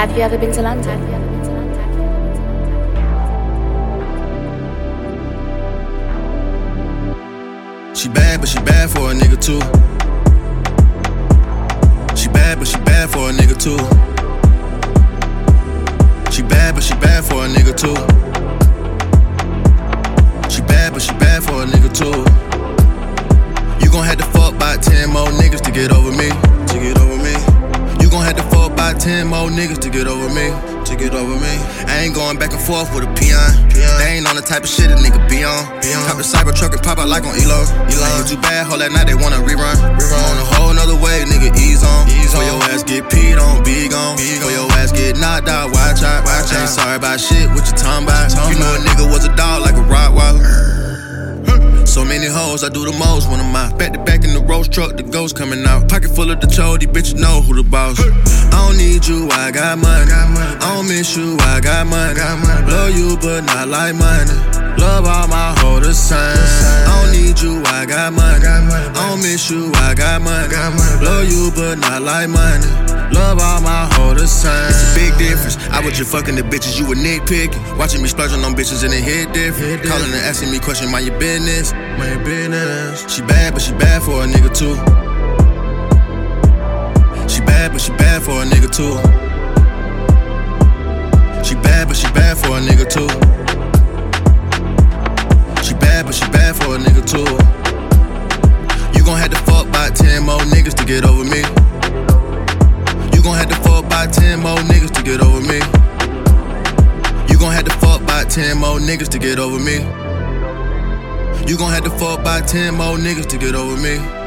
Have you ever been to London? She bad, but she bad for a nigga too. She bad, but she bad for a nigga too. She bad, but she bad for a nigga too. She bad, but she bad for a nigga too. You gon' have to fuck by 10 more niggas to get over me. To get over me. You gon' have to fuck by 10 more niggas to get over me. To get over me. I ain't going back and forth with a peon. They ain't on the type of shit a nigga be on. Cop a cyber truck and pop out like on Elon. Ain't too bad, hold that night they wanna rerun. On a whole nother way, nigga, ease on. Before your ass get peed on, be gone. Before your ass get knocked out, watch out. Ain't sorry about shit, what you talking about? You know a nigga was a dog like a Rottweiler. So many hoes, I do the most when I'm out. Back to back in the roast truck, the ghost coming out. Pocket full of the chode, these bitches know who the boss. I don't need you, I got money. I don't miss you, I got money. Love you, but not like money. Love all my hoes the same. I don't need you, I got money. I don't miss you, I got money. Love you, but not like money. Love all my hoes the same. It's a big difference. I was just fucking the bitches, you were nitpicking. Watching me splurging on bitches and it hit different. Calling and asking me questions, mind your business. Mind your business. She bad, but she bad for a nigga too. She bad, but she bad for a nigga too. She bad, but she bad for a nigga too. She bad, but she bad for a nigga too. You gon' have to fuck by 10 more niggas to get over me. You gon' have to fuck by 10 more niggas to get over me. You gon' have to fuck by 10 more niggas to get over me. You gon' have to fuck by 10 more niggas to get over me.